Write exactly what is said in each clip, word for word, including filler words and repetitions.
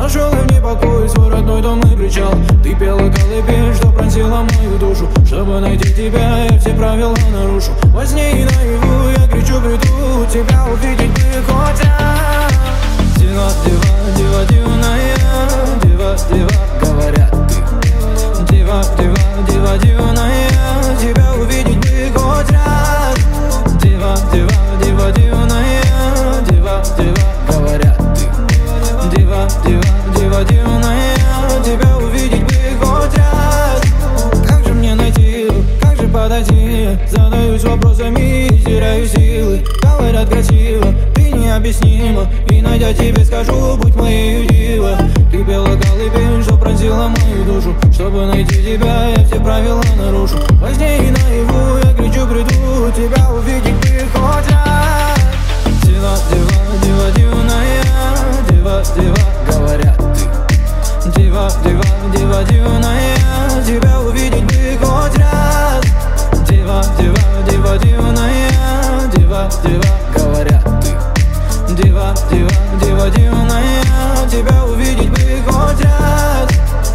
нашел я в ней покой, свой родной дом и причал. Ты пела колыбель, что пронзила мою душу. Чтобы найти тебя, я все правила нарушу. Во сне и наяву я кричу, приду, тебя увидеть бы хоть раз. Дива, дива, дива, дивная, дива, дива, говорят ты. Дива, дива, дива, дивная, тебя увидеть бы хоть раз. Дива, дива, дива, дивная, дива, дива, говорят ты. Дива, дива, дива, дивная, тебя увидеть бы хоть раз. Как же мне найти его, как же подойти? Задаюсь вопросами и теряю силы. Говорят красиво, ты необъяснима, и найдя тебя скажу, будь моей дивой. Ты пела колыбель, что пронзила мою душу. Чтобы найти тебя, я все правила нарушу. Во сне и наяву я кричу, приду, тебя увидеть бы хоть раз. Дива, дива, дива, дивная, дива, дива, говорят ты. Дива, дива, дива, дивная, тебя увидеть бы хоть раз. Дива, дива, дива, дивная, дива, дива, говорят ты. Дива, дива, дива, дивная, тебя увидеть бы хоть раз.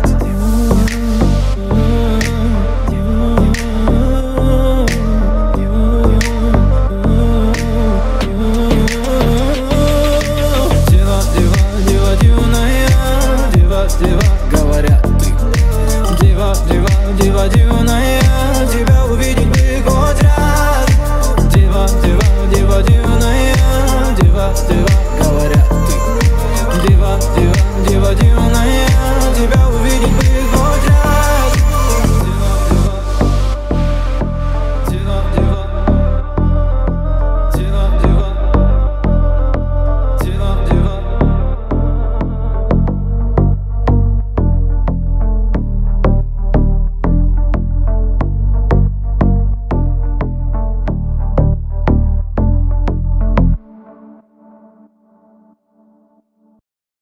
Дива, дива, дива, дивная, дива, дива, говорят ты. Дива, дива, дива, дивная.